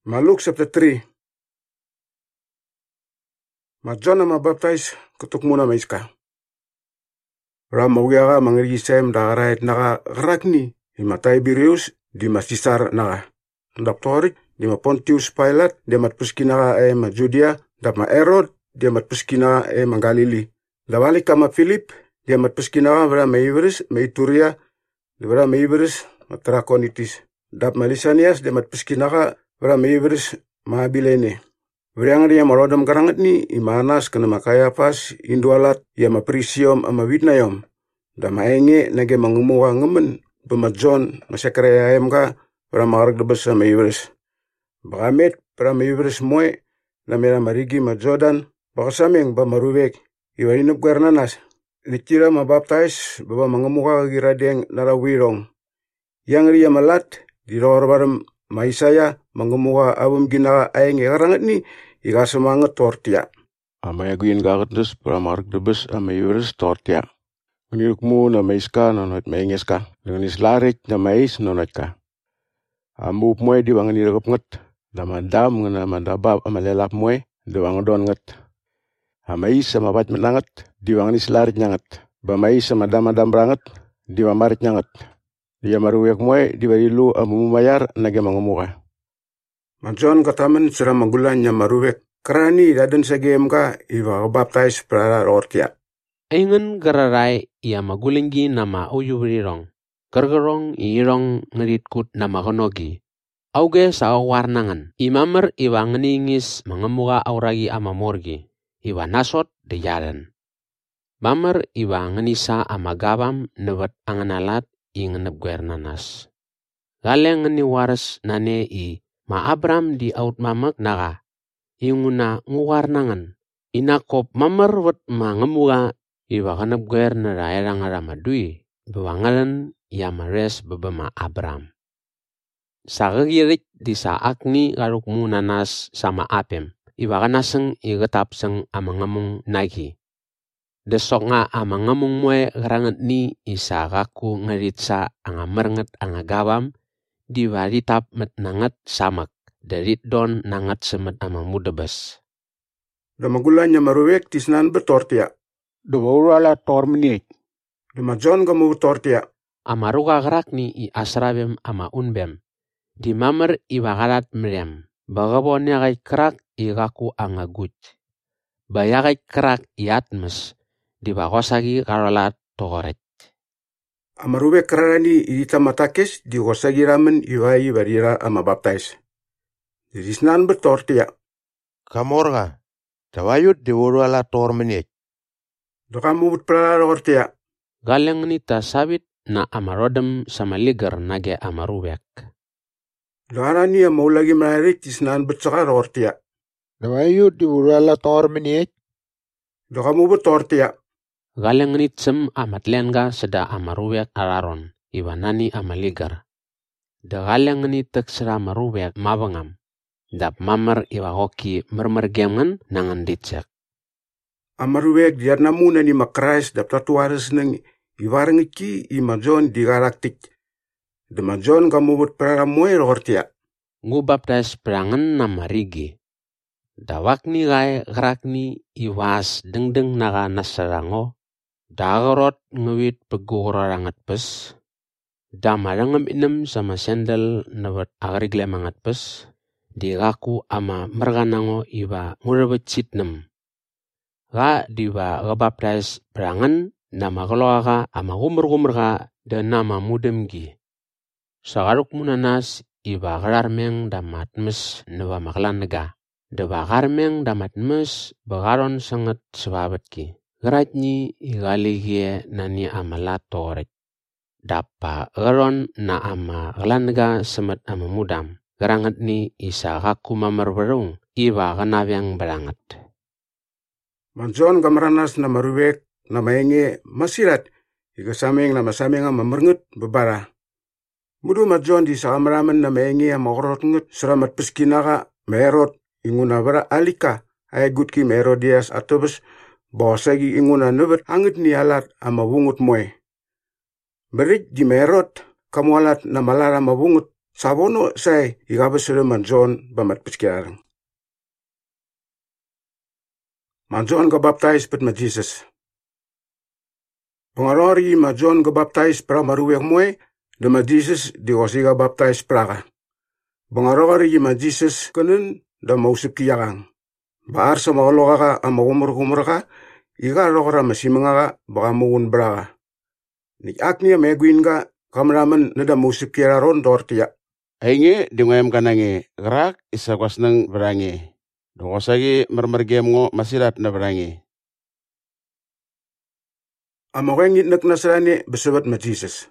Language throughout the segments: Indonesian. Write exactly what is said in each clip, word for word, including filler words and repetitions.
Maluk chapter three. Ma John ma baptize kutuk muna ma iska. Rama wiaga mangiri sem da rait naga grakni ima Tiberius di ma Sisar naga. Doktorik di ma Pontius Pilate di ma puskinaga e ma Judea da ma Herod di ma puskinaga e ma Galili. Da balik ma Philip di ma puskinaga vra ma Iberis ma Ituria di vra ma Iberis ma Trachonitis. Da ma Lisanias di ma puskinaga vra ma Iberis ma Abilene. Vriang dia marodam karangat ni imanas kana makayafas indualat ya maprisiom ama widnayom da maenge nage mangumuwa ngemen bema John masakraya emka para magarag debes ama Iberis. Bagamet para ma Iberis moe na mera marigi ma Jordan bakasameng ba marubek iwarinap guernanas nikira ma baptize baba mangamuka giradeng narawirong yang ria malat di robarem ma Isaya mangamuka abum gina aenge karangat ni iga semangat tortia. Ama yaguin gagatnus para mark debes ama Iberis tortia. Unirukmu na maiska nonot maingeska. Dengan islarik na mais nonotka. Ambu moe di wangan irakap nget. Damadam ngana mandabab ama lelap moe di wangan don nget. Amais sama bat menangat di wangan islarik nyangat. Bamais sama damadam branget di wamarit nyangat. Dia maruyak moe di warilu amu mayar nage mangamuka. John katamen sira magulan nya marubek karani daden segemka iwa baptize para ortia. Aingan gararai ia magulinggi nama uyurirong. Gergerong irong ngeritkut nama konogi. Auge sa warnangan. Imamer iwa ngeningis mengemuka auragi ama morgi. Iwa nasot de jalan. Mamer iwa ngenisa ama gabam nebet anganalat ingenep guernanas. Galeng ngeni waras nane i ma Abram di out mamak naga. Inguna nguwarnangan. Inakop mamer wet ma ngemuka iwa kanep guer na raerang aramadui. Bewangalan ya mares bebema Abram. Sagagirik di saakni karukmu nanas sama apem. Iwa kanaseng igetapseng ama ngamung nagi. Desok nga ama ngamung mue karangat ni isagaku ngeritsa anga merenget anga gawam. Di waritap met nangat samak. Darit don nangat semet ama mudebes. Damagulan nya marubek tisnan betortia. Dawala tor menit. Dama John kamu tortia. Amaruga gerakni i asrabem ama unbem. Di mamer i bagalat mrem. Bagabonnya kay kerak i gaku angagut. Bayagay kerak i atmes. Di bagosagi karolat togoret. Amarubek karani idita matakes di gosagi ramen iwai barira ama baptize. Disnan betortia. Kamorga. Tawayut di wala tor menit. Dokamu but pra ortia. Galeng ni tasabit na amarodem sama liger nage amarubek. Doarani ama ulagi marik disnan betsakar ortia. Tawayut di wala tor menit. Dokamu betortia. Galeng ni tsem amat lenga seda amarubek araron. Iwanani amaliger. Da galeng ni teksera amarubek mabangam. Dap mamer iwa hoki mermergemen nangan ditsek. Amarubek diarnamu nani makrais dap tatuares nang iwarang iki ima John di galaktik. Dema John kamu but pra moe ortia. Ngu baptize perangan nama rigi. Dawak ni gai gerak ni iwas deng-deng naga nasarango. Dagarot ngewit pegurangat pes. Damarangam inem sama sendal nabat agarigle mangat pes. Digaku ama merganango iwa ngurebecit nem. Ga diwa ngebaptize perangan nama keluarga ama gumer-gumer ga dan nama mudemgi. Sagaruk munanas iwa gerarmeng damat mes newa maklan nega. Dewa garmeng damat mes bagaron sangat sebabet ki. Geratni igaligie nani ama latorek. Dapa geron na ama gelanega semet ama mudam. Gerangat ni isa kaku mamer berung. Iwa genavyang berangat. Manjon kamaranas na marubek na maenge masirat. Iga sameng na masameng ama merengut bebara. Mudu majon di sakamaraman na maenge ama korot ngut seramat peskinaka merot inguna bara alika. Ayagut ki Herodias atobes bawasagi inguna nebet angit ni alat ama wungut moe. Berik di merot kamu alat na malara ama wungut Sabono say igabasere man John bamat piskiarang. Man John ga baptize pet ma Jesus. Pangarori ma John ga baptize pra maruwek moy, de ma Jesus di wasiga baptize praga. Pangarori ma Jesus kanun da mausip kiyarang. Baar sa makaloka ka ang makumur-kumur ka, iga lokara masimenga ka baka muun braga. Ni akni meguin ka kameraman na da mausip kiyararon dortiya. Ainge di ngoyam kanange gerak isa kwas nang berange. Dongosagi mermergem ngo masirat na berange. Amawengit nak nasrani besobat ma Jesus.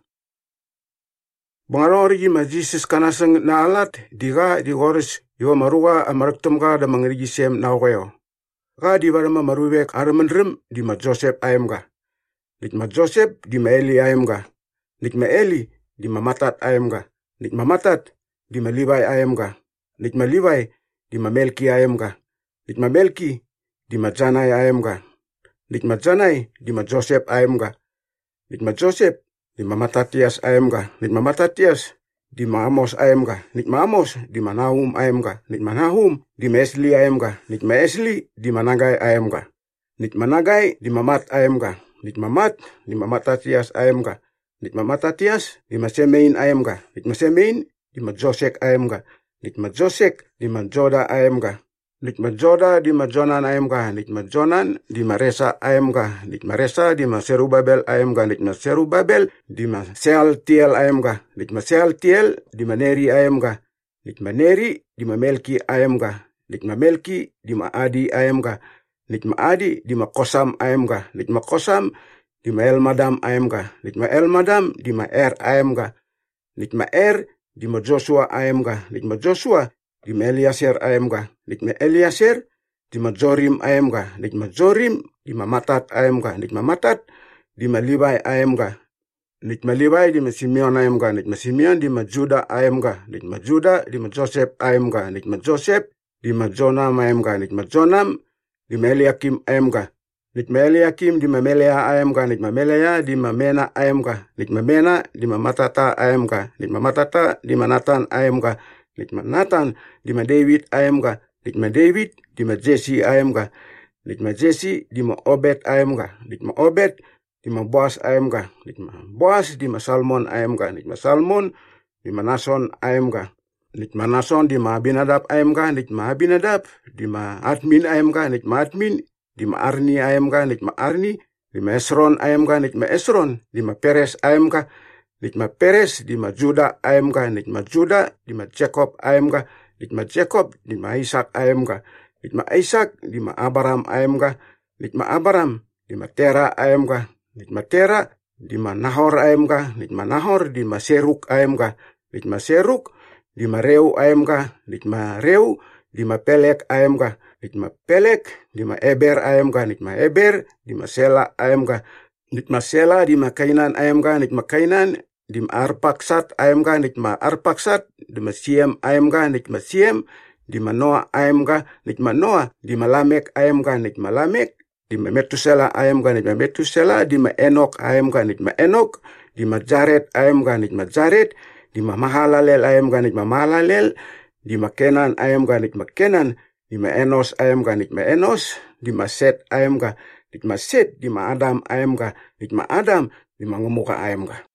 Bangarori ma Jesus kanasang na alat diga di goris yo maruwa amaraktum ka da mangrigi sem na koyo. Ka di barama maruwek aramanrem di ma Joseph ayam ka. Nik ma Joseph di ma Eli ayam ka. Nik ma Eli di ma Matat ayam ka. Nik ma Matat di ma Levi ayam ka. Nik ma Levi di ma Melki ayam ka. Nik ma Melki di ma Janai ayam ka. Nik ma Janai di ma Joseph ayam ka. Nik ma Joseph di ma Matatias ayam ka. Nik ma Matatias di ma Amos ayam ka. Nik ma Amos di ma Nahum ayam ka. Nik ma Nahum di ma Esli ayam ka. Nik ma Esli di ma Nagai ayam ka. Nik ma Nagai di ma Mat ayam ka. Nik ma Mat di ma Matatias ayam ka. Nik ma Matatias di ma Semein ayam ka. Nik ma Semein di ma Josek ayam ka. Nik ma Josek di ma Joda ayam ka. Nik ma Joda di ma Jonan ayam ka. Nik ma Jonan di ma Resa ayam ka. Nik ma Resa di ma Serubabel ayam ka. Nik ma Serubabel di ma Sealtiel ayam ka. Nik ma Sealtiel di ma Neri ayam ka. Nik ma Neri di ma Melki ayam ka. Nik ma Melki di ma Adi ayam ka. Nik ma Adi di ma Kosam ayam ka. Nik ma Kosam di ma Elmadam ayam ka. Nik ma Elmadam di ma Er ayam ka. Nik ma Er di ma Joshua ayam ka. Nik ma Joshua di ma Eliaser ayam ka. Nik ma Eliaser di ma Jorim ayam ka. Nik ma Jorim di ma Matat ayam ka. Nik ma Matat di ma Levi ayam ka. Nik ma Levi di ma Simeon ayam ka. Nik ma Simeon di ma Juda ayam ka. Nik ma Juda di ma Joseph ayam ka. Nik ma Joseph di ma Jonam ayam ka. Nik ma Jonam di ma Eliakim ayam ka. Nik ma Eliakim di ma Melea ayam ka. Nik ma Melea di ma Mena ayam ka. Nik ma Mena di ma Matata ayam ka. Nik ma Matata di ma Nathan ayam ka. Nik ma Nathan di ma David ayam ka. Nik ma David di ma Jesse ayam ka. Nik ma Jesse di ma Obed ayam ka. Nik ma Obed di ma Boaz ayam ka. Nik ma Boaz di ma Salmon ayam ka. Nik ma Salmon di ma Nason ayam ka. Nik ma Nason di ma Abinadab ayam ka. Nik ma Abinadab di ma Admin ayam ka. Nik ma Admin di ma Arni ayam ka. Nik ma Arni di ma Esron ayam ka. Nik ma Esron di ma Peres ayam ka. Nik ma Peres di ma Juda ayam ka. Nik ma Juda di ma Jacob ayam ka. Nik ma Jacob di ma Isaac ayam ka. Nik ma Isaac di ma Abraham ayam ka. Nik ma Abraham di ma Tera ayam ka. Nik ma Tera di ma Nahor ayam ka. Nik ma Nahor di ma Seruk ayam ka. Nik ma Seruk di ma Reu ayam ka. Nik ma Reu di ma Pelek ayam ka. Nik ma Pelek di ma Eber ayam ka. Nik ma Eber di ma Sela ayam ka. Nik ma Sela di ma Kainan ayam ka. Nik ma Kainan di ma Arpaksat ayam ka. Nik ma Arpaksat di ma Siem ayam ka. Nik ma Siem di ma Noah ayam ka. Nik ma Noah di ma Lamek ayam ka. Nik ma Lamek di ma Metusela ayam ka. Nik ma Metusela di ma Enok ayam ka. Nik ma Enok di ma Jared ayam ka. Nik ma Jared di ma Mahalalel ayam ka. Nik ma Mahalalel di ma Kenan ayam ka. Nik ma Kenan di ma Enos ayam ka. Nik ma Enos di ma Set ayam ka. Nik ma Set di ma Adam ayam ka. Nik ma Adam di ma Ngemuka ayam ka.